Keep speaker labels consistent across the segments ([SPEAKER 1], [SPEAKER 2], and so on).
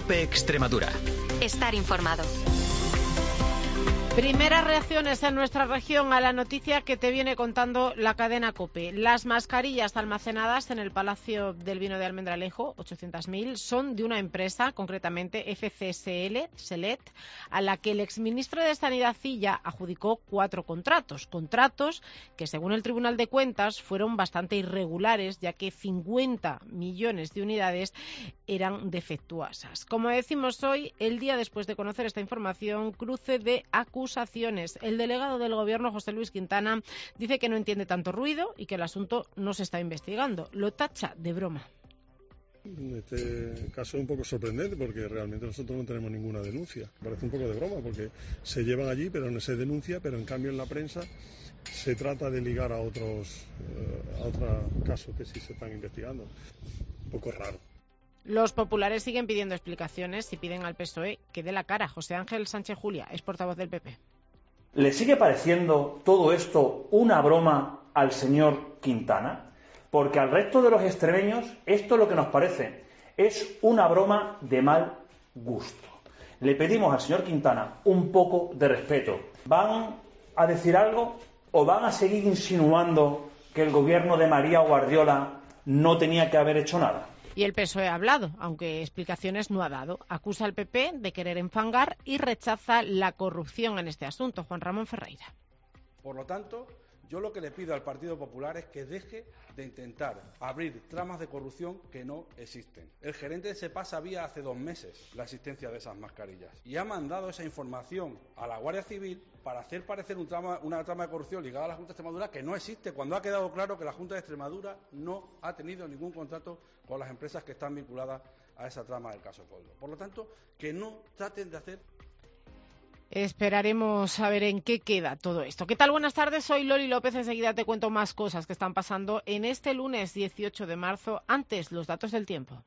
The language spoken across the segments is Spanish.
[SPEAKER 1] COPE Extremadura.
[SPEAKER 2] Estar informado.
[SPEAKER 3] Primeras reacciones en nuestra región a la noticia que te viene contando la cadena COPE. Las mascarillas almacenadas en el Palacio del Vino de Almendralejo, 800.000, son de una empresa, concretamente FCSL, Selet, a la que el exministro de Sanidad Cilla adjudicó 4 contratos. Contratos que, según el Tribunal de Cuentas, fueron bastante irregulares, ya que 50 millones de unidades eran defectuosas. Como decimos hoy, el día después de conocer esta información, cruce de acusaciones. El delegado del Gobierno, José Luis Quintana, dice que no entiende tanto ruido y que el asunto no se está investigando. Lo tacha de broma.
[SPEAKER 4] En este caso es un poco sorprendente porque realmente nosotros no tenemos ninguna denuncia. Parece un poco de broma porque se llevan allí pero no se denuncia, pero en cambio en la prensa se trata de ligar a otros casos que sí se están investigando. Un poco raro.
[SPEAKER 3] Los populares siguen pidiendo explicaciones y piden al PSOE que dé la cara. José Ángel Sánchez Julia es portavoz del PP.
[SPEAKER 5] ¿Le sigue pareciendo todo esto una broma al señor Quintana? Porque al resto de los extremeños esto lo que nos parece es una broma de mal gusto. Le pedimos al señor Quintana un poco de respeto. ¿Van a decir algo o van a seguir insinuando que el gobierno de María Guardiola no tenía que haber hecho nada?
[SPEAKER 3] Y el PSOE ha hablado, aunque explicaciones no ha dado. Acusa al PP de querer enfangar y rechaza la corrupción en este asunto. Juan Ramón Ferreira.
[SPEAKER 6] Por lo tanto, yo lo que le pido al Partido Popular es que deje de intentar abrir tramas de corrupción que no existen. El gerente de SEPA sabía hace 2 meses la existencia de esas mascarillas y ha mandado esa información a la Guardia Civil para hacer parecer una trama de corrupción ligada a la Junta de Extremadura que no existe, cuando ha quedado claro que la Junta de Extremadura no ha tenido ningún contrato con las empresas que están vinculadas a esa trama del caso Coldo. Por lo tanto, que no traten de hacer...
[SPEAKER 3] Esperaremos a ver en qué queda todo esto. ¿Qué tal? Buenas tardes, soy Loli López. Enseguida te cuento más cosas que están pasando en este lunes 18 de marzo. Antes, los datos del tiempo.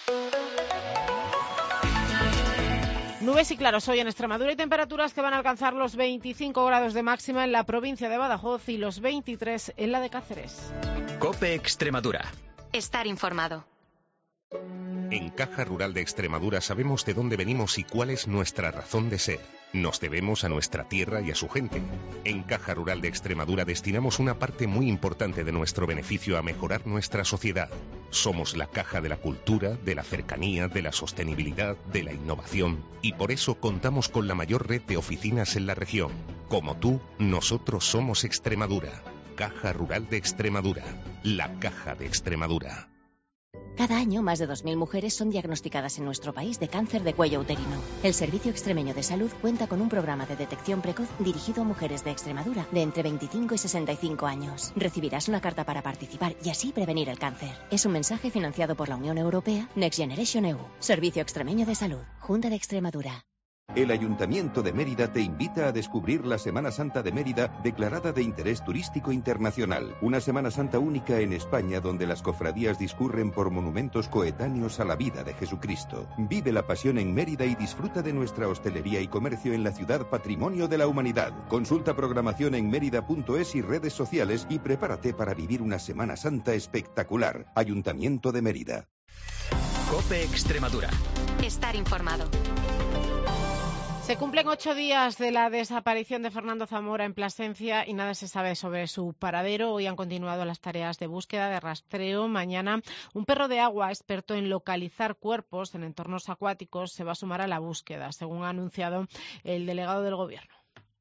[SPEAKER 3] Nubes y claros hoy en Extremadura y temperaturas que van a alcanzar los 25 grados de máxima en la provincia de Badajoz y los 23 en la de Cáceres.
[SPEAKER 1] COPE Extremadura.
[SPEAKER 2] Estar informado.
[SPEAKER 7] En Caja Rural de Extremadura sabemos de dónde venimos y cuál es nuestra razón de ser. Nos debemos a nuestra tierra y a su gente. En Caja Rural de Extremadura destinamos una parte muy importante de nuestro beneficio a mejorar nuestra sociedad. Somos la caja de la cultura, de la cercanía, de la sostenibilidad, de la innovación, y por eso contamos con la mayor red de oficinas en la región. Como tú, nosotros somos Extremadura. Caja Rural de Extremadura. La Caja de Extremadura.
[SPEAKER 8] Cada año, más de 2.000 mujeres son diagnosticadas en nuestro país de cáncer de cuello uterino. El Servicio Extremeño de Salud cuenta con un programa de detección precoz dirigido a mujeres de Extremadura de entre 25 y 65 años. Recibirás una carta para participar y así prevenir el cáncer. Es un mensaje financiado por la Unión Europea, Next Generation EU. Servicio Extremeño de Salud, Junta de Extremadura.
[SPEAKER 9] El Ayuntamiento de Mérida te invita a descubrir la Semana Santa de Mérida, declarada de interés turístico internacional. Una Semana Santa única en España donde las cofradías discurren por monumentos coetáneos a la vida de Jesucristo. Vive la pasión en Mérida y disfruta de nuestra hostelería y comercio en la ciudad Patrimonio de la Humanidad. Consulta programación en mérida.es y redes sociales y prepárate para vivir una Semana Santa espectacular. Ayuntamiento de Mérida.
[SPEAKER 1] COPE Extremadura.
[SPEAKER 2] Estar informado.
[SPEAKER 3] Se cumplen 8 días de la desaparición de Fernando Zamora en Plasencia y nada se sabe sobre su paradero. Hoy han continuado las tareas de búsqueda, de rastreo. Mañana un perro de agua experto en localizar cuerpos en entornos acuáticos se va a sumar a la búsqueda, según ha anunciado el delegado del Gobierno.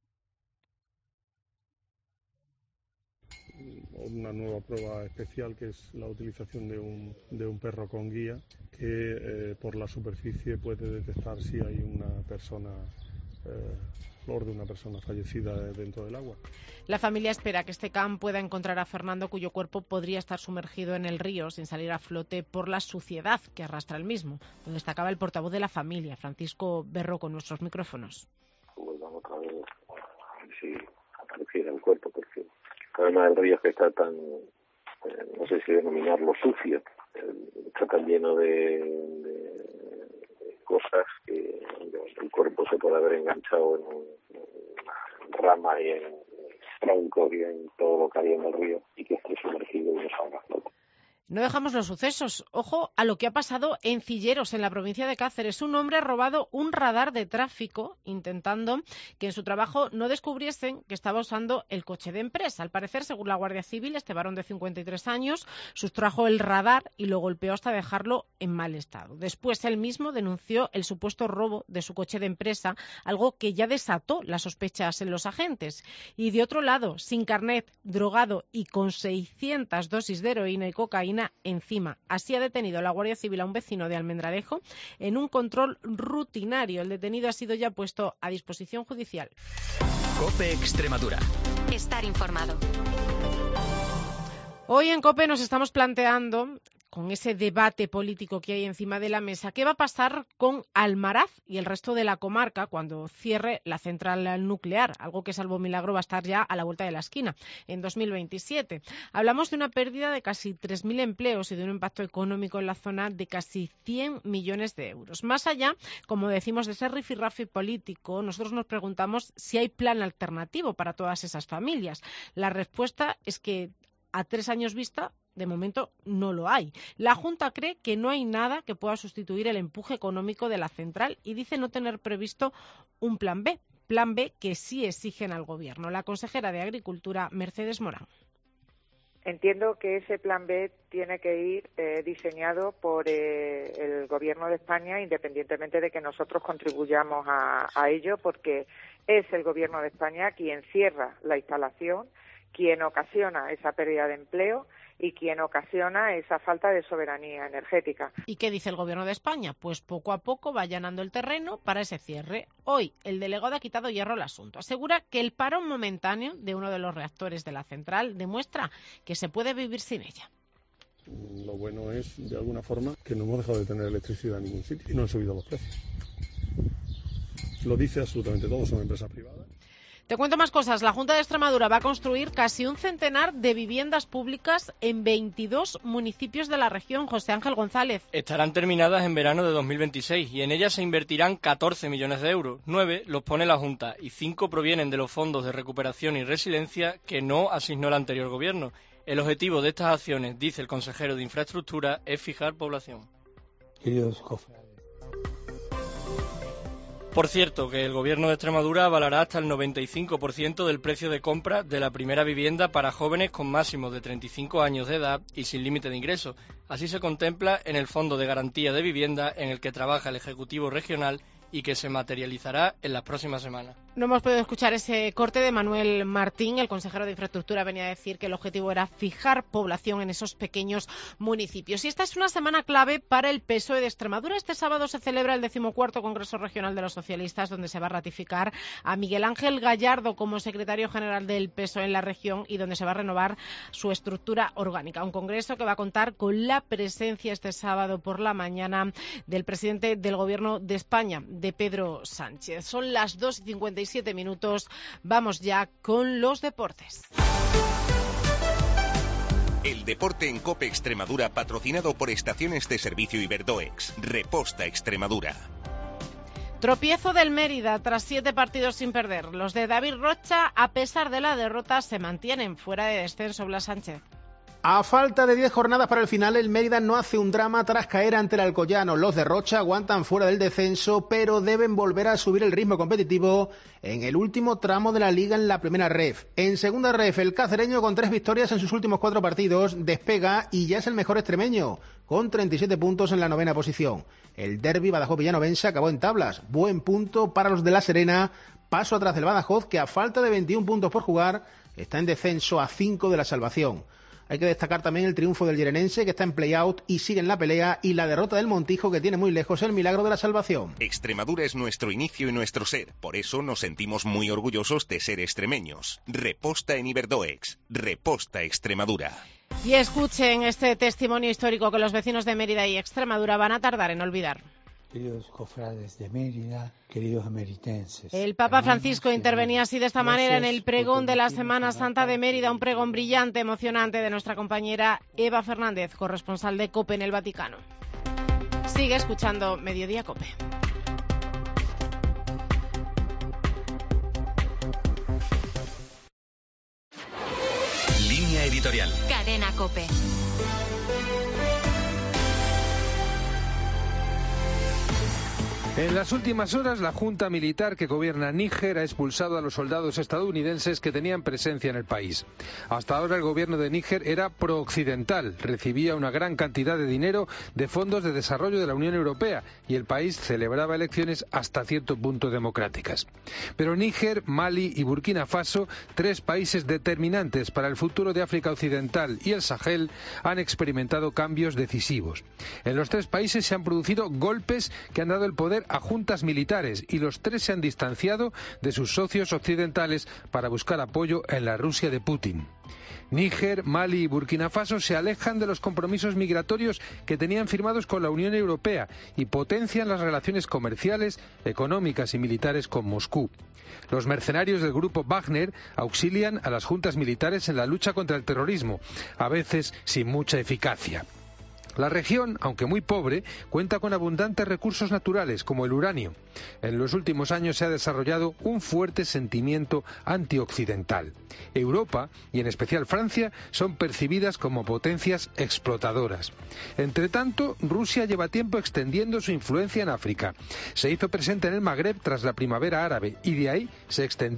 [SPEAKER 4] Una nueva prueba especial que es la utilización de un perro con guía que por la superficie puede detectar si hay una persona, flor de una persona fallecida dentro del agua.
[SPEAKER 3] La familia espera que este can pueda encontrar a Fernando, cuyo cuerpo podría estar sumergido en el río sin salir a flote por la suciedad que arrastra el mismo. Lo destacaba el portavoz de la familia, Francisco Berro, con nuestros micrófonos.
[SPEAKER 10] Vuelvan otra vez a ver si apareciera el cuerpo, porque además el río que está tan, no sé si denominarlo sucio, está tan lleno de cosas que el cuerpo se puede haber enganchado en una rama y en troncos y en todo lo que hay en el río y que esté sumergido y no salga a flote.
[SPEAKER 3] No dejamos los sucesos. Ojo a lo que ha pasado en Cilleros, en la provincia de Cáceres. Un hombre ha robado un radar de tráfico intentando que en su trabajo no descubriesen que estaba usando el coche de empresa. Al parecer, según la Guardia Civil, este varón de 53 años sustrajo el radar y lo golpeó hasta dejarlo en mal estado. Después, él mismo denunció el supuesto robo de su coche de empresa, algo que ya desató las sospechas en los agentes. Y de otro lado, sin carnet, drogado y con 600 dosis de heroína y cocaína encima. Así ha detenido la Guardia Civil a un vecino de Almendralejo en un control rutinario. El detenido ha sido ya puesto a disposición judicial.
[SPEAKER 1] COPE Extremadura.
[SPEAKER 2] Estar informado.
[SPEAKER 3] Hoy en COPE nos estamos planteando, con ese debate político que hay encima de la mesa, ¿qué va a pasar con Almaraz y el resto de la comarca cuando cierre la central nuclear? Algo que, salvo milagro, va a estar ya a la vuelta de la esquina, en 2027. Hablamos de una pérdida de casi 3.000 empleos y de un impacto económico en la zona de casi 100 millones de euros. Más allá, como decimos, de ese rifirrafe político, nosotros nos preguntamos si hay plan alternativo para todas esas familias. La respuesta es que a 3 años vista, de momento no lo hay. La Junta cree que no hay nada que pueda sustituir el empuje económico de la central y dice no tener previsto un plan B que sí exigen al Gobierno. La consejera de Agricultura, Mercedes Morán.
[SPEAKER 11] Entiendo que ese plan B tiene que ir diseñado por el Gobierno de España, independientemente de que nosotros contribuyamos a ello, porque es el Gobierno de España quien cierra la instalación, quien ocasiona esa pérdida de empleo y quien ocasiona esa falta de soberanía energética.
[SPEAKER 3] ¿Y qué dice el Gobierno de España? Pues poco a poco va allanando el terreno para ese cierre. Hoy el delegado ha quitado hierro al asunto. Asegura que el parón momentáneo de uno de los reactores de la central demuestra que se puede vivir sin ella.
[SPEAKER 4] Lo bueno es, de alguna forma, que no hemos dejado de tener electricidad en ningún sitio y no han subido los precios. Lo dice absolutamente todo, son empresas privadas.
[SPEAKER 3] Te cuento más cosas. La Junta de Extremadura va a construir casi un centenar de viviendas públicas en 22 municipios de la región. José Ángel González.
[SPEAKER 12] Estarán terminadas en verano de 2026 y en ellas se invertirán 14 millones de euros. 9 los pone la Junta y 5 provienen de los fondos de recuperación y resiliencia que no asignó el anterior gobierno. El objetivo de estas acciones, dice el consejero de Infraestructura, es fijar población.
[SPEAKER 13] Queridos cofrades.
[SPEAKER 12] Por cierto, que el Gobierno de Extremadura avalará hasta el 95% del precio de compra de la primera vivienda para jóvenes con máximo de 35 años de edad y sin límite de ingresos. Así se contempla en el Fondo de Garantía de Vivienda en el que trabaja el Ejecutivo Regional y que se materializará en las próximas semanas.
[SPEAKER 3] No hemos podido escuchar ese corte de Manuel Martín. El consejero de Infraestructura venía a decir que el objetivo era fijar población en esos pequeños municipios. Y esta es una semana clave para el PSOE de Extremadura. Este sábado se celebra el 14º Congreso Regional de los Socialistas, donde se va a ratificar a Miguel Ángel Gallardo como secretario general del PSOE en la región y donde se va a renovar su estructura orgánica. Un congreso que va a contar con la presencia este sábado por la mañana del presidente del Gobierno de España, de Pedro Sánchez. Son las 2:57 minutos. Vamos ya con los deportes.
[SPEAKER 7] El deporte en COPE Extremadura, patrocinado por Estaciones de Servicio Iberdoex. Reposta Extremadura.
[SPEAKER 3] Tropiezo del Mérida tras 7 partidos sin perder. Los de David Rocha, a pesar de la derrota, se mantienen fuera de descenso. Blas Sánchez.
[SPEAKER 14] A falta de 10 jornadas para el final, el Mérida no hace un drama tras caer ante el Alcoyano. Los de Rocha aguantan fuera del descenso, pero deben volver a subir el ritmo competitivo en el último tramo de la Liga en la primera ref. En segunda ref, el cacereño, con 3 victorias en sus últimos 4 partidos, despega y ya es el mejor extremeño, con 37 puntos en la 9ª posición. El derbi Badajoz-Villanovense acabó en tablas. Buen punto para los de La Serena. Paso atrás del Badajoz, que a falta de 21 puntos por jugar, está en descenso a 5 de la salvación. Hay que destacar también el triunfo del Llerenense, que está en play-out y sigue en la pelea, y la derrota del Montijo, que tiene muy lejos el milagro de la salvación.
[SPEAKER 7] Extremadura es nuestro inicio y nuestro ser. Por eso nos sentimos muy orgullosos de ser extremeños. Reposta en Iberdoex. Reposta Extremadura.
[SPEAKER 3] Y escuchen este testimonio histórico que los vecinos de Mérida y Extremadura van a tardar en olvidar.
[SPEAKER 13] Queridos cofrades de Mérida, queridos ameritenses.
[SPEAKER 3] El Papa Francisco intervenía así de esta manera en el pregón de la Semana Santa de Mérida, un pregón brillante, emocionante de nuestra compañera Eva Fernández, corresponsal de COPE en el Vaticano. Sigue escuchando Mediodía COPE.
[SPEAKER 1] Línea editorial. editorial.
[SPEAKER 2] Cadena COPE.
[SPEAKER 15] En las últimas horas, la junta militar que gobierna Níger ha expulsado a los soldados estadounidenses que tenían presencia en el país. Hasta ahora el gobierno de Níger era prooccidental, recibía una gran cantidad de dinero de fondos de desarrollo de la Unión Europea y el país celebraba elecciones hasta cierto punto democráticas. Pero Níger, Mali y Burkina Faso, 3 países determinantes para el futuro de África Occidental y el Sahel, han experimentado cambios decisivos. En los 3 países se han producido golpes que han dado el poder a juntas militares y los 3 se han distanciado de sus socios occidentales para buscar apoyo en la Rusia de Putin. Níger, Mali y Burkina Faso se alejan de los compromisos migratorios que tenían firmados con la Unión Europea y potencian las relaciones comerciales, económicas y militares con Moscú. Los mercenarios del grupo Wagner auxilian a las juntas militares en la lucha contra el terrorismo, a veces sin mucha eficacia. La región, aunque muy pobre, cuenta con abundantes recursos naturales, como el uranio. En los últimos años se ha desarrollado un fuerte sentimiento antioccidental. Europa, y en especial Francia, son percibidas como potencias explotadoras. Entre tanto, Rusia lleva tiempo extendiendo su influencia en África. Se hizo presente en el Magreb tras la primavera árabe y de ahí se extendió